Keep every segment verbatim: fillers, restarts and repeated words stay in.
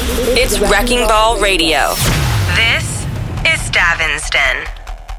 It's Wrecking Ball Radio. This is Davin's Den.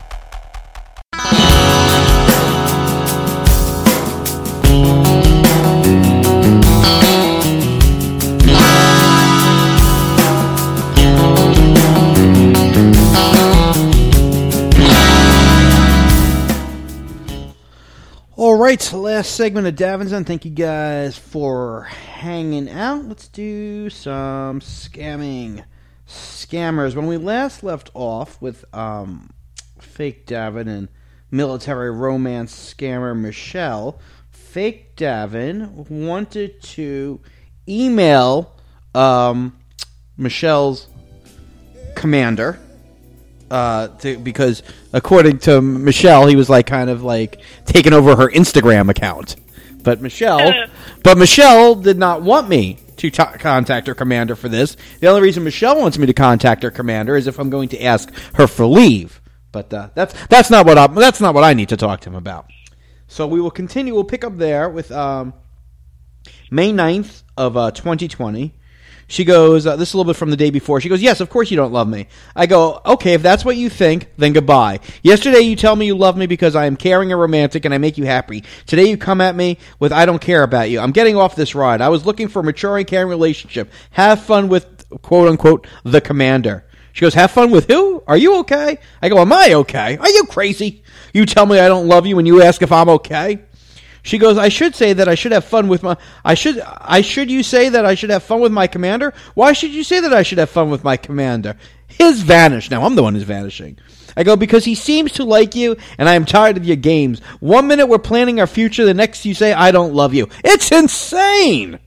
All right, last segment of Davin's Den. Thank you guys for hanging out. Let's do some scamming. Scammers. When we last left off with um, Fake Davin and military romance scammer Michelle, Fake Davin wanted to email um, Michelle's commander. Uh, to, because according to Michelle, he was like kind of like taking over her Instagram account. But Michelle, but Michelle did not want me to t- contact her commander for this. The only reason Michelle wants me to contact her commander is if I'm going to ask her for leave. But uh, that's that's not what I, that's not what I need to talk to him about. So we will continue. We'll pick up there with um, May ninth of uh, twenty twenty. She goes, uh, this is a little bit from the day before. She goes, yes, of course you don't love me. I go, okay, if that's what you think, then goodbye. Yesterday you tell me you love me because I am caring and romantic and I make you happy. Today you come at me with I don't care about you. I'm getting off this ride. I was looking for a mature and caring relationship. Have fun with, quote unquote, the commander. She goes, have fun with who? Are you okay? I go, am I okay? Are you crazy? You tell me I don't love you and you ask if I'm okay? She goes, I should say that I should have fun with my, I should, I should you say that I should have fun with my commander? Why should you say that I should have fun with my commander? His vanished. Now I'm the one who's vanishing. I go, because he seems to like you, and I am tired of your games. One minute we're planning our future, the next you say, I don't love you. It's insane!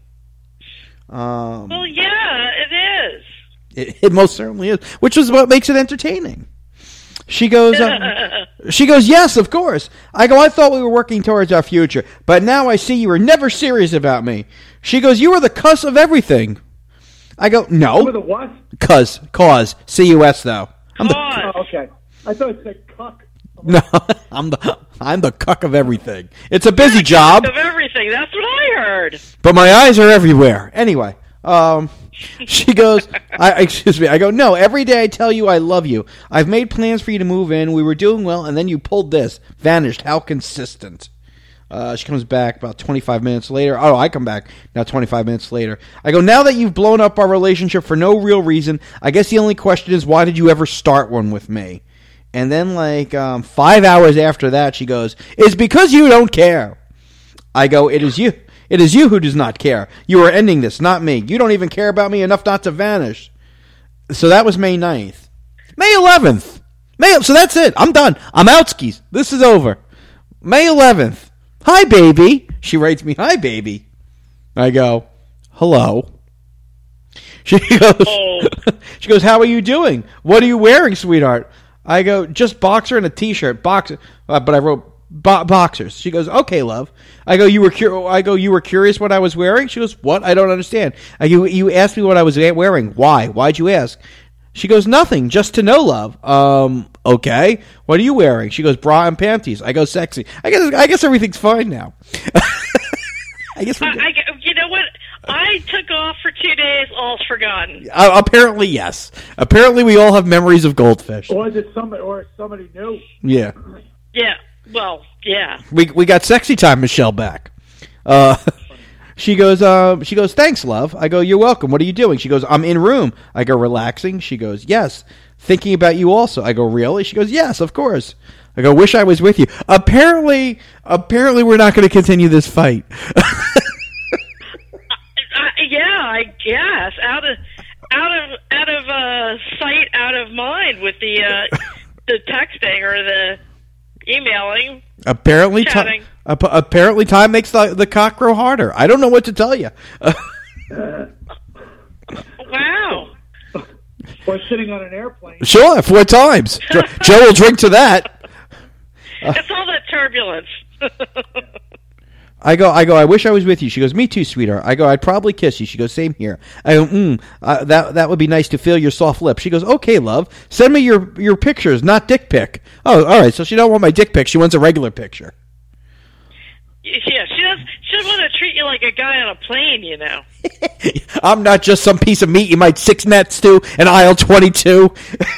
Um, well, yeah, it is. It, it most certainly is, which is what makes it entertaining. She goes, uh, she goes, yes, of course. I go, I thought we were working towards our future, but now I see you were never serious about me. She goes, you were the cuss of everything. I go, no. You were the what? Cuz, cause, C U S though. I'm the, oh, okay. I thought it said cuck. No, I'm the, I'm the cuck of everything. It's a busy job. Cuck of everything, that's what I heard. But my eyes are everywhere. Anyway, um... She goes, I, excuse me, I go, no, every day I tell you I love you. I've made plans for you to move in. We were doing well, and then you pulled this. Vanished. How consistent. Uh, she comes back about twenty-five minutes later. Oh, I come back now twenty-five minutes later. I go, now that you've blown up our relationship for no real reason, I guess the only question is, why did you ever start one with me? And then, like, um, five hours after that, she goes, it's because you don't care. I go, it is you. It is you who does not care. You are ending this, not me. You don't even care about me enough not to vanish. So that was May ninth. May eleventh. May. So that's it. I'm done. I'm out skis. This is over. May eleventh. Hi, baby. She writes me, hi, baby. I go, hello. She goes, oh. She goes, how are you doing? What are you wearing, sweetheart? I go, just boxer and a T-shirt. Boxer. Uh, but I wrote, Bo- boxers. She goes, okay, love. I go, you were cur- I go, you were curious what I was wearing? She goes, what? I don't understand. I go, you asked me what I was wearing. Why? Why'd you ask? She goes, nothing, just to know, love. Um, okay. What are you wearing? She goes, bra and panties. I go, sexy. I guess, I guess everything's fine now. I guess. I, I, you know what? I took off for two days. All's forgotten. Uh, apparently, yes. Apparently, we all have memories of goldfish. Or is it somebody? Or somebody new? Yeah. Yeah. Well, yeah. We we got sexy time Michelle back. Uh, she goes, uh, she goes, thanks, love. I go, you're welcome. What are you doing? She goes, I'm in room. I go, relaxing. She goes, yes. Thinking about you also. I go, really? She goes, yes, of course. I go, wish I was with you. Apparently, apparently we're not going to continue this fight. uh, yeah, I guess. Out of out of out of uh, sight, out of mind with the uh, the texting or the emailing. Apparently, time. Uh, apparently, time makes the the cock grow harder. I don't know what to tell you. Wow. Or sitting on an airplane. Sure, four times. Joe will drink to that. It's all that turbulence. I go, I go, I wish I was with you. She goes, me too, sweetheart. I go, I'd probably kiss you. She goes, same here. I go, mm, uh, that that would be nice to feel your soft lips. She goes, okay, love. Send me your, your pictures, not dick pic. Oh, all right, so she don't want my dick pic. She wants a regular picture. Yeah, she does. She doesn't want to treat you like a guy on a plane, you know. I'm not just some piece of meat you might six next to in aisle twenty-two.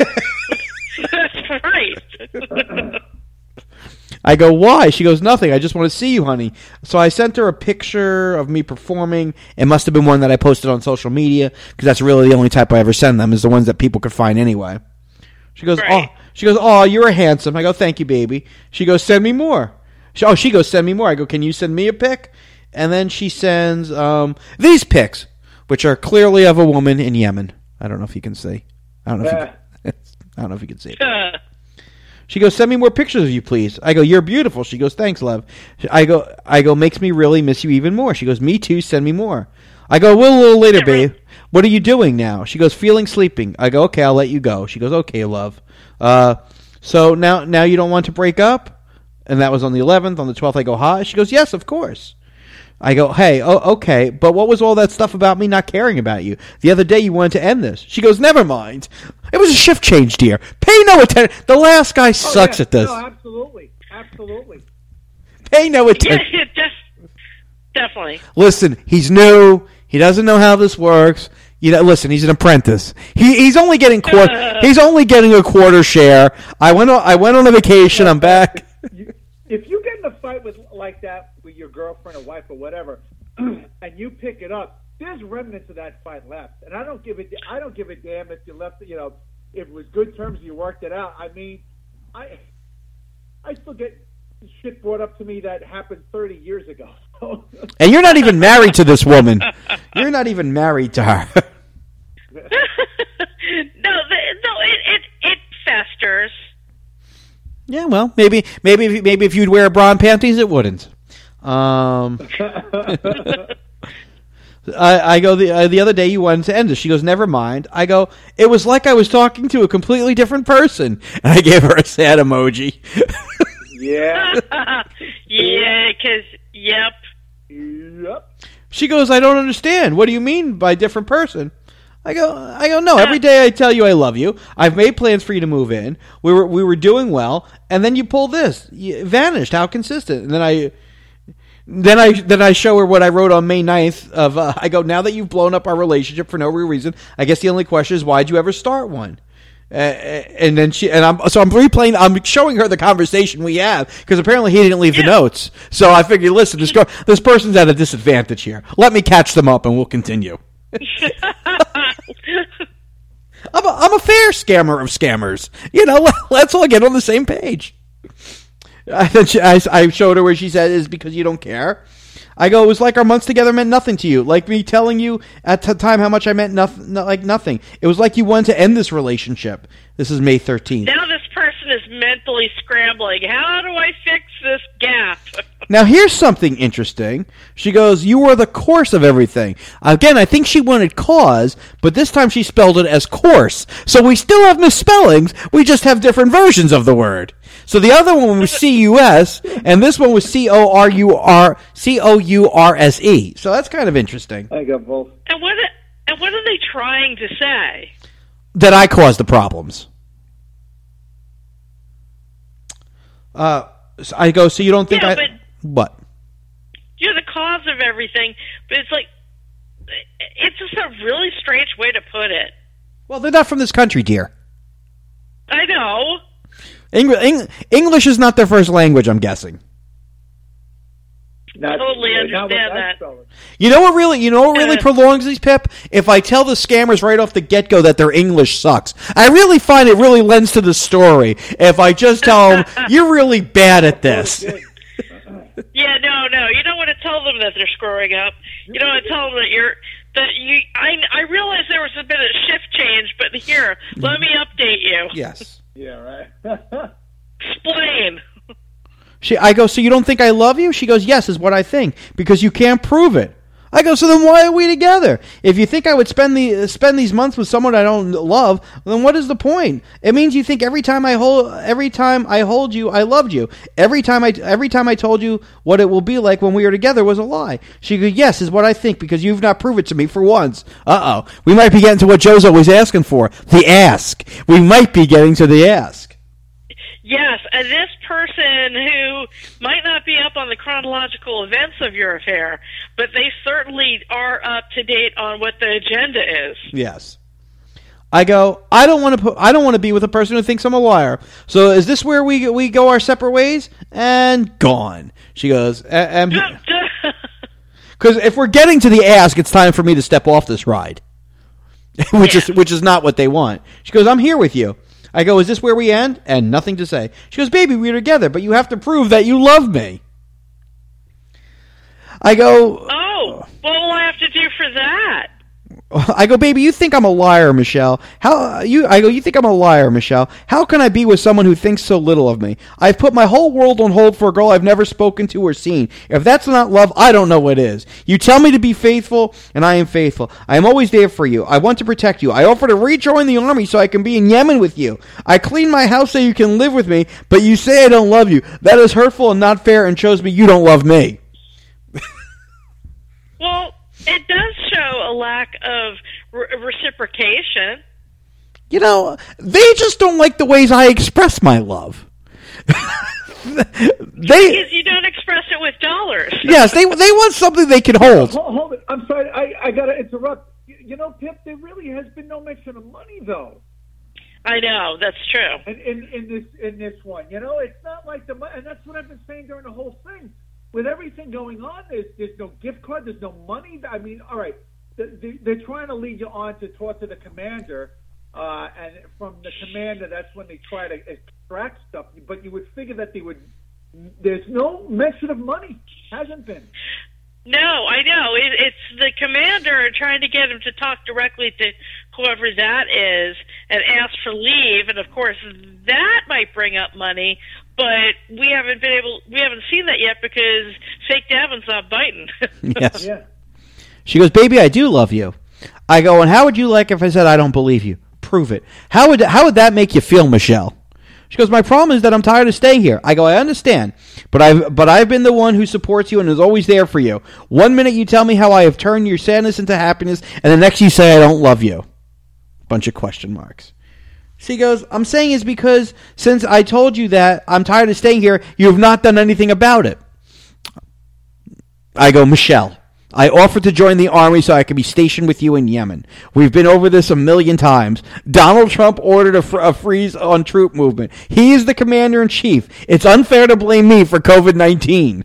That's right. I go, why? She goes, nothing. I just want to see you, honey. So I sent her a picture of me performing. It must have been one that I posted on social media because that's really the only type I ever send them is the ones that people could find anyway. She goes, right. oh, she goes, oh, you're a handsome. I go, thank you, baby. She goes, send me more. She, oh, she goes, send me more. I go, can you send me a pic? And then she sends um, these pics, which are clearly of a woman in Yemen. I don't know if you can see. I don't know if you, I don't know if you can see it. She goes, send me more pictures of you, please. I go, you're beautiful. She goes, thanks, love. I go, I go, makes me really miss you even more. She goes, me too, send me more. I go, well, a little later, babe. What are you doing now? She goes, feeling sleeping. I go, okay, I'll let you go. She goes, okay, love. Uh, so now, now you don't want to break up? And that was on the eleventh. On the twelfth, I go, hi. She goes, yes, of course. I go, hey, oh, okay, but what was all that stuff about me not caring about you? The other day you wanted to end this. She goes, never mind. It was a shift change, dear. Pay no attention. The last guy sucks oh, yeah. at this. No, absolutely. Absolutely. Pay no attention. Yeah, yeah, def- definitely. Listen, he's new. He doesn't know how this works. You know, listen, he's an apprentice. He he's only getting quarter. he's only getting a quarter share. I went on, I went on a vacation. I'm back. You, if you get in a fight with like that with your girlfriend or wife or whatever, and you pick it up, there's remnants of that fight left. And I don't give it. I don't give a damn if you left. You know, if it was good terms, you worked it out. I mean, I I still get shit brought up to me that happened thirty years ago. And you're not even married to this woman. You're not even married to her. no, the, no, it, it it festers. Yeah, well, maybe maybe if, maybe if you'd wear bra and panties, it wouldn't. Um, I, I go the uh, the other day you wanted to end it. She goes, never mind. I go, it was like I was talking to a completely different person, and I gave her a sad emoji. Yeah. Yeah, because yep. Yep. She goes, I don't understand. What do you mean by different person? I go, I go, no, every day I tell you I love you. I've made plans for you to move in. We were we were doing well, and then you pull this. You vanished. How consistent? And then I then I then I show her what I wrote on May ninth of uh, I go, now that you've blown up our relationship for no real reason, I guess the only question is why'd you ever start one? Uh, and then she and I'm so I'm replaying. I'm showing her the conversation we have because apparently he didn't leave the notes. So I figured, listen, this girl, this person's at a disadvantage here. Let me catch them up, and we'll continue. I'm a, I'm a fair scammer of scammers. You know, let, let's all get on the same page. I, then she, I, I showed her where she said, "Is because you don't care." I go, it was like our months together meant nothing to you. Like me telling you at the time how much I meant nothing, like nothing. It was like you wanted to end this relationship. This is May thirteenth. Now this person is mentally scrambling. How do I fix this gap? Now here's something interesting. She goes, you were the course of everything. Again, I think she wanted cause, but this time she spelled it as course. So we still have misspellings. We just have different versions of the word. So the other one was C U S, and this one was C O R U R C O U R S E. So that's kind of interesting. I got both. And what and what are they trying to say? That I caused the problems. Uh, so I go, so you don't think yeah, I... But what? You're the cause of everything, but it's like, it's just a really strange way to put it. Well, they're not from this country, dear. I know. Eng- Eng- English is not their first language, I'm guessing. Not, Totally not understand what that. spelling. You know what really, you know what really Uh, prolongs these, Pip? If I tell the scammers right off the get-go that their English sucks. I really find it really lends to the story. If I just tell them, you're really bad at this. Yeah, no, no. You don't want to tell them that they're screwing up. You don't want to tell them that you're that you. I I realize there was a bit of shift change, but here, let me update you. Yes. Yeah, right. Explain. She, I go, so you don't think I love you? She goes, yes, is what I think, because you can't prove it. I go, so then why are we together? If you think I would spend the spend these months with someone I don't love, then what is the point? It means you think every time I hold every time I hold you, I loved you. Every time I every time I told you what it will be like when we are together was a lie. She goes, yes, is what I think, because you've not proved it to me for once. Uh oh, we might be getting to what Joe's always asking for, the ask. We might be getting to the ask. Yes, and this person who might not be up on the chronological events of your affair, but they certainly are up to date on what the agenda is. Yes. I go, I don't want to put, I don't want to be with a person who thinks I'm a liar. So is this where we we go our separate ways? And gone. She goes, because if we're getting to the ask, it's time for me to step off this ride, which Yeah. is which is not what they want. She goes, I'm here with you. I go, is this where we end? And nothing to say. She goes, baby, we're together, but you have to prove that you love me. I go, Oh, what will I have to do for that? I go, baby, you think I'm a liar, Michelle. How you? I go, you think I'm a liar, Michelle. How can I be with someone who thinks so little of me? I've put my whole world on hold for a girl I've never spoken to or seen. If that's not love, I don't know what is. You tell me to be faithful, and I am faithful. I am always there for you. I want to protect you. I offer to rejoin the army so I can be in Yemen with you. I clean my house so you can live with me, but you say I don't love you. That is hurtful and not fair and shows me you don't love me. Well, it does show a lack of re- reciprocation. You know, they just don't like the ways I express my love. they Because you don't express it with dollars. Yes, they they want something they can hold. Hold, hold it. I'm sorry. I, I got to interrupt. You, you know, Pip, there really has been no mention of money, though. I know, that's true. In, in, in this in this one, you know, it's not like the money, and that's what I've been saying during the whole thing. With everything going on, there's there's no gift card, there's no money. I mean, all right, they, they're trying to lead you on to talk to the commander, uh, and from the commander, that's when they try to extract stuff. But you would figure that they would. There's no mention of money. Hasn't been. No, I know. It, it's the commander trying to get him to talk directly to whoever that is and ask for leave, and of course that might bring up money. But we haven't been able, we haven't seen that yet because fake Davin's not biting. Yes. Yeah. She goes, baby, I do love you. I go, and how would you like if I said I don't believe you? Prove it. How would how would that make you feel, Michelle? She goes, my problem is that I'm tired of staying here. I go, I understand, but I've but I've been the one who supports you and is always there for you. One minute you tell me how I have turned your sadness into happiness, and the next you say I don't love you. Bunch of question marks. She goes, I'm saying is because since I told you that I'm tired of staying here, you have not done anything about it. I go, Michelle, I offered to join the army so I could be stationed with you in Yemen. We've been over this a million times. Donald Trump ordered a, fr- a freeze on troop movement. He is the commander-in-chief. It's unfair to blame me for covid nineteen.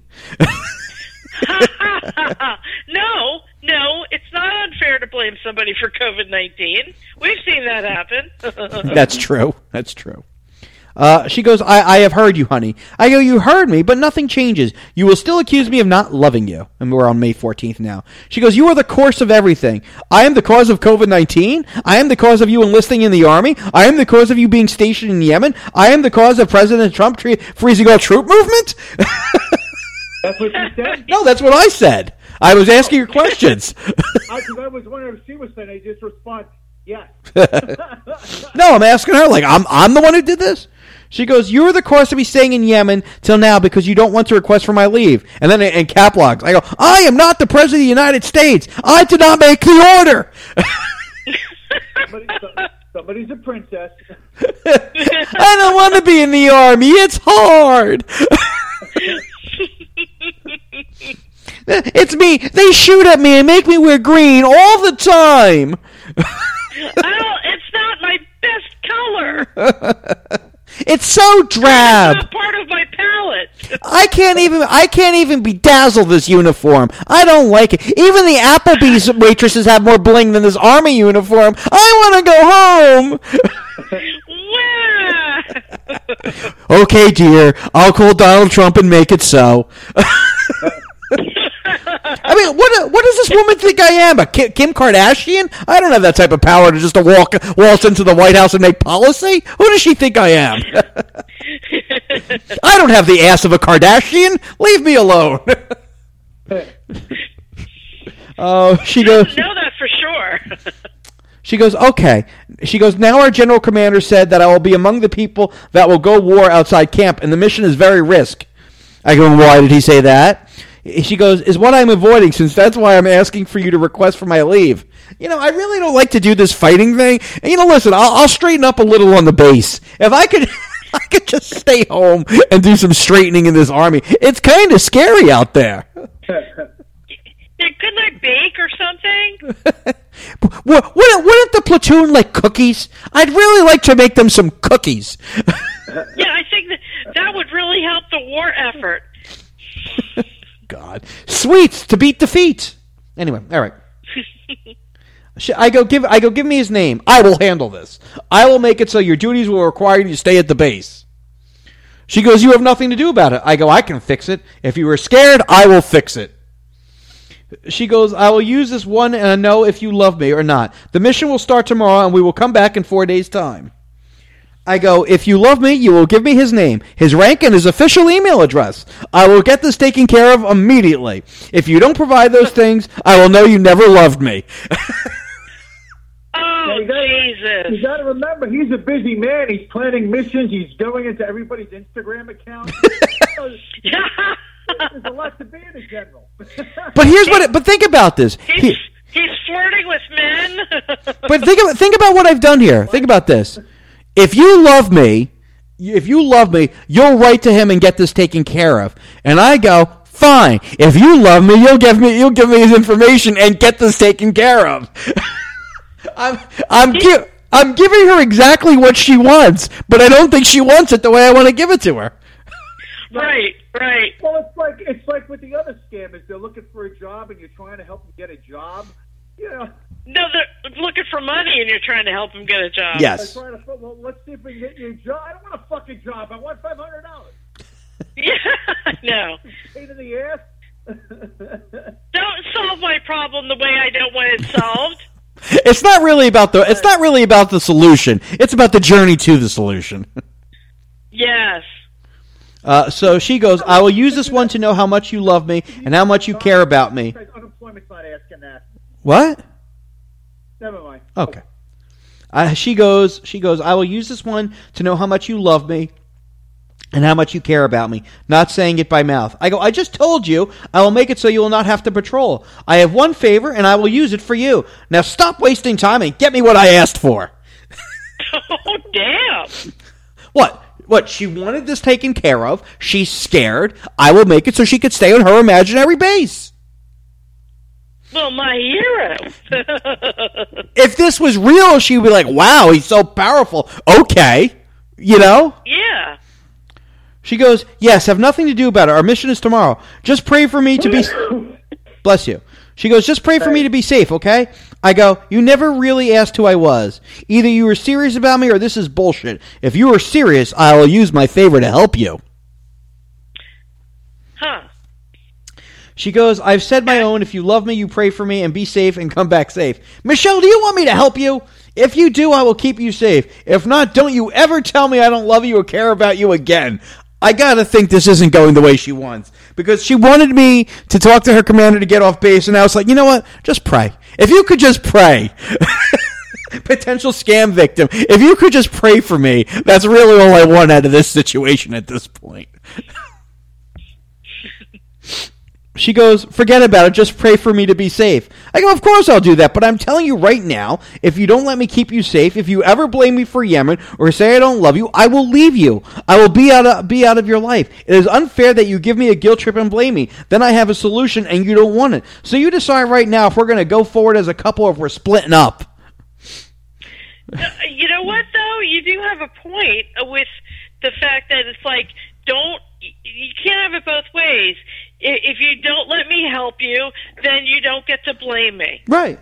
No, no, it's not unfair to blame somebody for covid nineteen. We've seen that happen. That's true. That's true. Uh, she goes, I, I have heard you, honey. I go, you heard me, but nothing changes. You will still accuse me of not loving you. And we're on May fourteenth now. She goes, you are the cause of everything. I am the cause of covid nineteen. I am the cause of you enlisting in the army. I am the cause of you being stationed in Yemen. I am the cause of President Trump tre- freezing all troop movement. That's what you said. No, that's what I said. I was asking her questions. Because I was wondering if she was saying. I just respond, yes. No, I'm asking her, like, I'm I'm the one who did this? She goes, you're the cause of me staying in Yemen till now because you don't want to request for my leave. And then in cap locks, I go, I am not the President of the United States. I did not make the order. Somebody, somebody's a princess. I don't want to be in the army. It's hard. It's me. They shoot at me and make me wear green all the time. Oh, it's not my best color. It's so drab. It's not part of my palette. I can't even I can't even bedazzle this uniform. I don't like it. Even the Applebee's waitresses have more bling than this army uniform. I want to go home. Wah! Okay, dear. I'll call Donald Trump and make it so. I mean, what what does this woman think I am? A Kim, Kim Kardashian? I don't have that type of power to just to walk waltz into the White House and make policy. Who does she think I am? I don't have the ass of a Kardashian. Leave me alone. Oh, she goes. Know that for sure. She goes, okay. She goes, now our general commander said that I will be among the people that will go war outside camp, and the mission is very risk. I go, why did he say that? She goes, is what I'm avoiding, since that's why I'm asking for you to request for my leave. You know, I really don't like to do this fighting thing. And, you know, listen, I'll, I'll straighten up a little on the base. If I could... I could just stay home and do some straightening in this army. It's kind of scary out there. Couldn't I bake or something? Wouldn't, wouldn't the platoon like cookies? I'd really like to make them some cookies. Yeah, I think that, that would really help the war effort. God. Sweets to beat defeat. Anyway, all right. I go, give I go, give me his name. I will handle this. I will make it so your duties will require you to stay at the base. She goes, you have nothing to do about it. I go, I can fix it. If you were scared, I will fix it. She goes, I will use this one and I know if you love me or not. The mission will start tomorrow and we will come back in four days' time. I go, if you love me, you will give me his name, his rank, and his official email address. I will get this taken care of immediately. If you don't provide those things, I will know you never loved me. Oh, you gotta, Jesus. You got to remember, he's a busy man. He's planning missions. He's going into everybody's Instagram account. There's a lot to be in a general. But here's what. It, but think about this. He's, He, he's flirting with men. but think about think about what I've done here. Think about this. If you love me, if you love me, you'll write to him and get this taken care of. And I go, fine. If you love me, you'll give me you'll give me his information and get this taken care of. I'm I'm gi- I'm giving her exactly what she wants, but I don't think she wants it the way I want to give it to her. Right, right. Well, it's like it's like with the other scammers. They're looking for a job, and you're trying to help them get a job. You know. No, they're looking for money, and you're trying to help them get a job. Yes. They're trying to, well, let's see if we can get you a job. I don't want a fucking job. I want five hundred dollars. Yeah, no. Pain in the ass. Don't solve my problem the way I don't want it solved. It's not really about the it's not really about the solution. It's about the journey to the solution. Yes. Uh, so she goes, I will use this one to know how much you love me and how much you care about me. Unemployment's not asking that. What? Never mind. Okay. Uh, she goes, she goes, I will use this one to know how much you love me and how much you care about me, not saying it by mouth. I go, I just told you I will make it so you will not have to patrol. I have one favor and I will use it for you. Now stop wasting time and get me what I asked for. Oh, damn. What? What? She wanted this taken care of. She's scared. I will make it so she could stay on her imaginary base. Well, my hero. If this was real, she would be like, wow, he's so powerful. Okay. You know? Yeah. She goes, yes, have nothing to do about it. Our mission is tomorrow. Just pray for me to be... Bless you. She goes, just pray for me to be safe, okay? I go, you never really asked who I was. Either you were serious about me or this is bullshit. If you were serious, I will use my favor to help you. Huh. She goes, I've said my own. If you love me, you pray for me and be safe and come back safe. Michelle, do you want me to help you? If you do, I will keep you safe. If not, don't you ever tell me I don't love you or care about you again. I gotta think this isn't going the way she wants. Because she wanted me to talk to her commander to get off base, and I was like, you know what? Just pray. If you could just pray. Potential scam victim. If you could just pray for me, that's really all I want out of this situation at this point. She goes, forget about it, just pray for me to be safe. I go, of course I'll do that, but I'm telling you right now, if you don't let me keep you safe, if you ever blame me for Yemen, or say I don't love you, I will leave you. I will be out of, be out of your life. It is unfair that you give me a guilt trip and blame me. Then I have a solution and you don't want it. So you decide right now if we're going to go forward as a couple or if we're splitting up. You know what, though? You do have a point with the fact that it's like, don't, you can't have it both ways. If you don't let me help you, then you don't get to blame me. Right.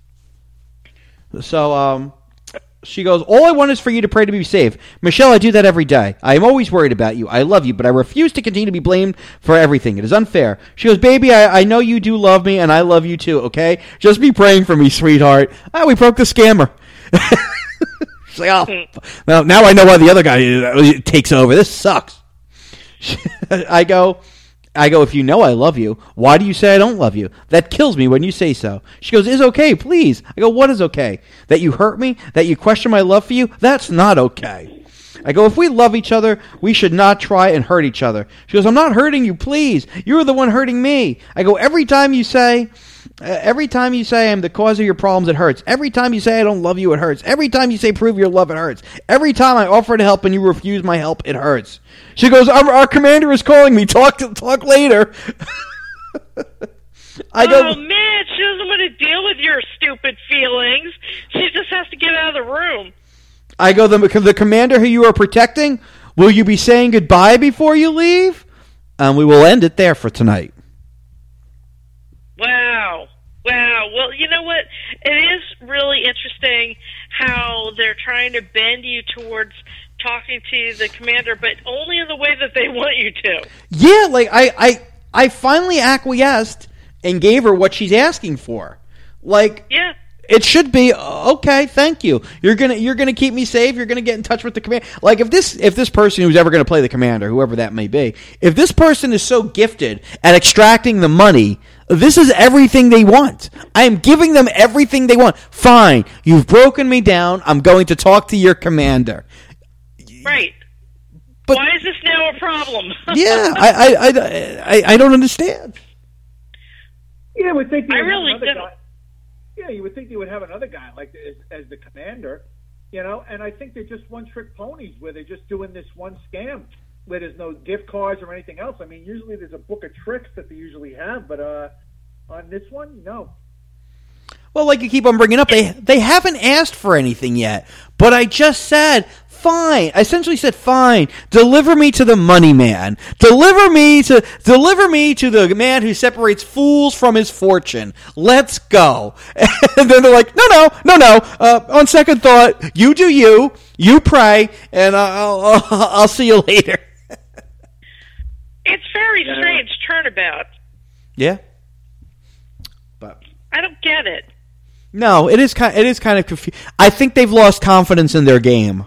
So, um, she goes, all I want is for you to pray to be safe. Michelle, I do that every day. I am always worried about you. I love you, but I refuse to continue to be blamed for everything. It is unfair. She goes, baby, I, I know you do love me, and I love you too, okay? Just be praying for me, sweetheart. Ah, we broke the scammer. She's like, oh, well, now I know why the other guy takes over. This sucks. I go... I go, if you know I love you, why do you say I don't love you? That kills me when you say so. She goes, it's okay, please. I go, what is okay? That you hurt me? That you question my love for you? That's not okay. I go, if we love each other, we should not try and hurt each other. She goes, I'm not hurting you, please. You're the one hurting me. I go, every time you say, Uh, every time you say I'm the cause of your problems, it hurts. Every time you say I don't love you, it hurts. Every time you say prove your love, it hurts. Every time I offer to help and you refuse my help, it hurts. She goes, our, our commander is calling me. Talk to, talk later. I go, oh, man, she doesn't want to deal with your stupid feelings. She just has to get out of the room. I go, the, the commander who you are protecting, will you be saying goodbye before you leave? And we will end it there for tonight. Wow. Wow. Well, you know what? It is really interesting how they're trying to bend you towards talking to the commander, but only in the way that they want you to. Yeah, like, I, I, I finally acquiesced and gave her what she's asking for. Like, yeah. It should be okay. Thank you. You're gonna you're gonna keep me safe. You're gonna get in touch with the commander. Like if this if this person who's ever gonna play the commander, whoever that may be, if this person is so gifted at extracting the money, this is everything they want. I am giving them everything they want. Fine, you've broken me down. I'm going to talk to your commander. Right. But, why is this now a problem? yeah, I I, I I I don't understand. Yeah, we think. I really don't. Guy. Yeah, you would think you would have another guy like as, as the commander, you know, and I think they're just one-trick ponies where they're just doing this one scam where there's no gift cards or anything else. I mean, usually there's a book of tricks that they usually have, but uh, on this one, no. Well, like you keep on bringing up, they they haven't asked for anything yet, but I just said, fine. I essentially said, fine, deliver me to the money man. Deliver me to deliver me to the man who separates fools from his fortune. Let's go. And then they're like, no, no, no, no. Uh, on second thought, you do you. You pray, and I'll, I'll, I'll see you later. It's very strange turnabout. Yeah. But I don't get it. No, it is kind. It is kind of confusing. I think they've lost confidence in their game.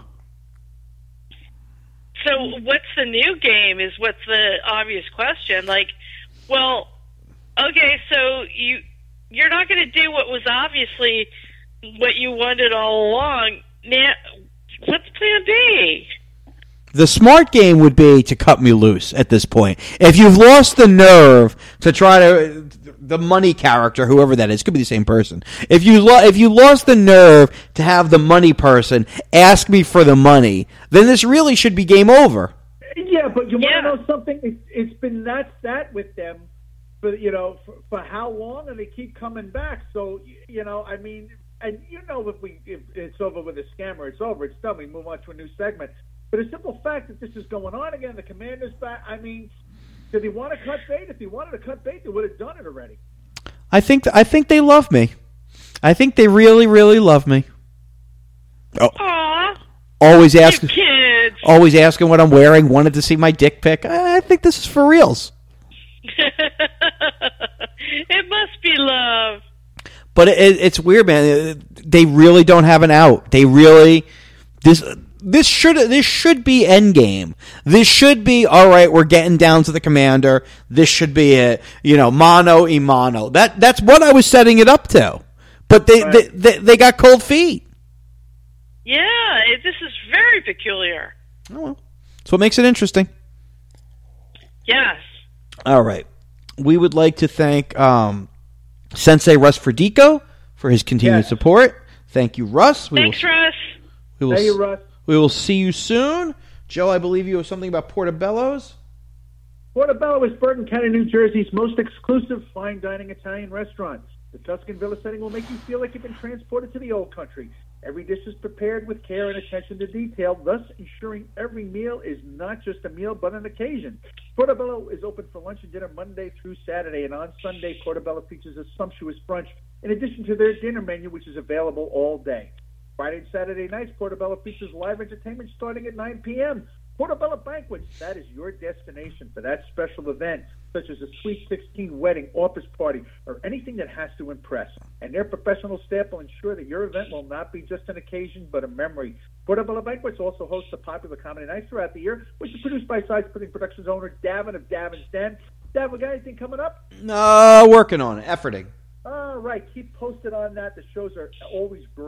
So what's the new game is what's the obvious question. Like, well, okay, so you, you're not going to do what was obviously what you wanted all along. Now, what's plan B? The smart game would be to cut me loose at this point. If you've lost the nerve to try to, the money character, whoever that is, could be the same person. If you lo- if you lost the nerve to have the money person ask me for the money, then this really should be game over. Yeah, but you Yeah. want to know something? It's, it's been that stat with them, for you know, for, for how long, and they keep coming back. So you know, I mean, and you know, if we if it's over with a scammer, it's over. It's done. We move on to a new segment. But the simple fact that this is going on again, the commander's back. I mean, did he want to cut bait? If he wanted to cut bait, they would have done it already. I think th- I think they love me. I think they really, really love me. Oh, Aw, always you asking, kids. always asking what I'm wearing. Wanted to see my dick pic. I, I think this is for reals. It must be love. But it, it, it's weird, man. They really don't have an out. They really this. This should this should be endgame. This should be, all right, we're getting down to the commander. This should be it. You know, mano y mano. That, that's what I was setting it up to. But they, Right. they, they, they got cold feet. Yeah, it, this is very peculiar. Oh, well. That's what makes it interesting. Yes. All right. We would like to thank um, Sensei Russ Ferdico for his continued Yes. support. Thank you, Russ. We Thanks, will, Russ. we will, Hey, Russ. We will see you soon. Joe, I believe you have something about Portobello's. Portobello is Bergen County, New Jersey's most exclusive fine dining Italian restaurant. The Tuscan Villa setting will make you feel like you've been transported to the old country. Every dish is prepared with care and attention to detail, thus ensuring every meal is not just a meal but an occasion. Portobello is open for lunch and dinner Monday through Saturday, and on Sunday, Portobello features a sumptuous brunch in addition to their dinner menu, which is available all day. Friday and Saturday nights, Portobello features live entertainment starting at nine p.m. Portobello Banquets, that is your destination for that special event, such as a Sweet sixteen wedding, office party, or anything that has to impress. And their professional staff will ensure that your event will not be just an occasion, but a memory. Portobello Banquets also hosts a popular comedy night throughout the year, which is produced by Side Splitting Productions owner Davin of Davin's Den. Davin, got anything coming up? No, working on it. Efforting. All right, keep posted on that. The shows are always great.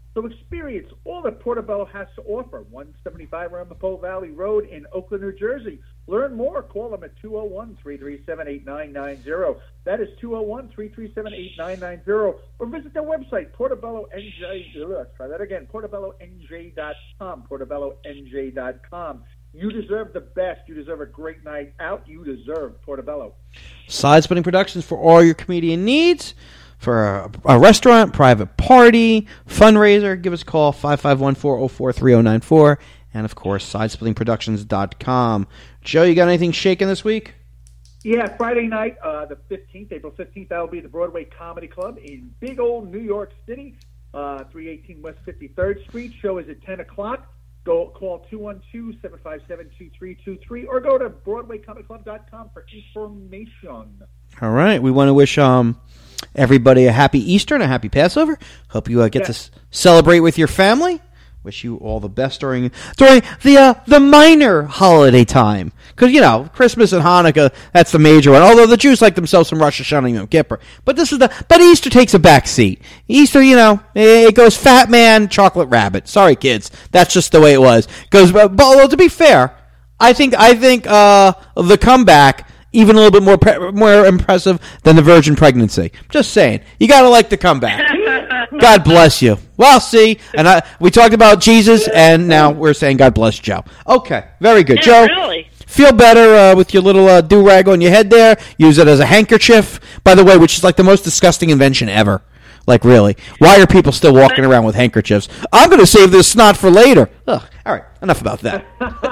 So experience all that Portobello has to offer. one seventy-five Ramapo Valley Road in Oakland, New Jersey. Learn more. Call them at two oh one, three three seven, eight nine nine zero. That is two oh one, three three seven, eight nine nine zero. Or visit their website, Portobello N J. Let's try that again, portobello n j dot com. portobello n j dot com. You deserve the best. You deserve a great night out. You deserve Portobello. Side Splitting Productions for all your comedian needs. For a, a restaurant, private party, fundraiser, give us a call, five five one, four oh four, three oh nine four. And, of course, side splitting productions dot com. Joe, you got anything shaking this week? Yeah, Friday night, uh, the fifteenth, April fifteenth, that will be the Broadway Comedy Club in big old New York City, uh, three eighteen West fifty-third Street. Show is at ten o'clock. Go call two one two, seven five seven, two three two three or go to broadway comedy club dot com for information. All right. We want to wish um, everybody a happy Easter and a happy Passover. Hope you uh, get Yes. to s- celebrate with your family. Wish you all the best during during the uh, the minor holiday time. Because, you know, Christmas and Hanukkah, that's the major one. Although the Jews like themselves some Rosh Hashanah and Yom Kippur. But this is the but Easter takes a back seat. Easter, you know, it goes fat man, chocolate rabbit. Sorry, kids. That's just the way it was. Goes, but, but although, to be fair, I think I think uh, the comeback even a little bit more pre- more impressive than the virgin pregnancy. Just saying. You got to like the comeback. God bless you. Well, see, and I, we talked about Jesus, and now we're saying God bless Joe. Okay, very good. Yeah, Joe, really. feel better uh, with your little uh, do-rag on your head there. Use it as a handkerchief, by the way, which is like the most disgusting invention ever. Like, really. Why are people still walking around with handkerchiefs? I'm going to save this snot for later. Ugh. All right, enough about that.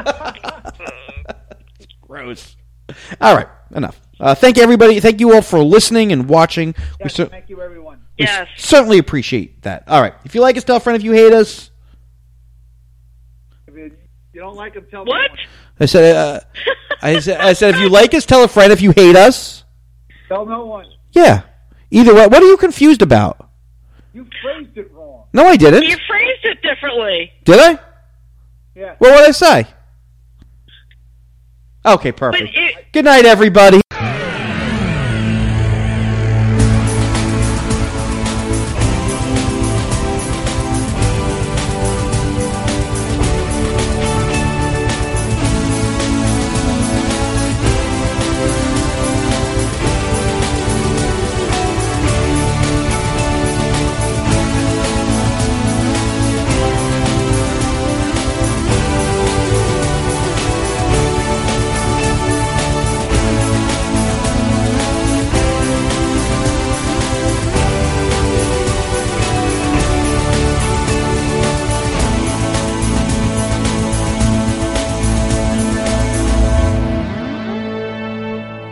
Gross. All right, enough. Uh, thank you, everybody. Thank you all for listening and watching. We Yes, cer- thank you, everyone. we Yes. certainly appreciate that. All right. If you like us, tell a friend. If you hate us, If you, you don't like them, tell What? me. I said, uh, I said, I said, if you like us, tell a friend. If you hate us, Tell no one. yeah. Either way. What are you confused about? You phrased it wrong. No, I didn't. You phrased it differently. Did I? Yeah. What did I say? Okay, But perfect. it, Good night, everybody.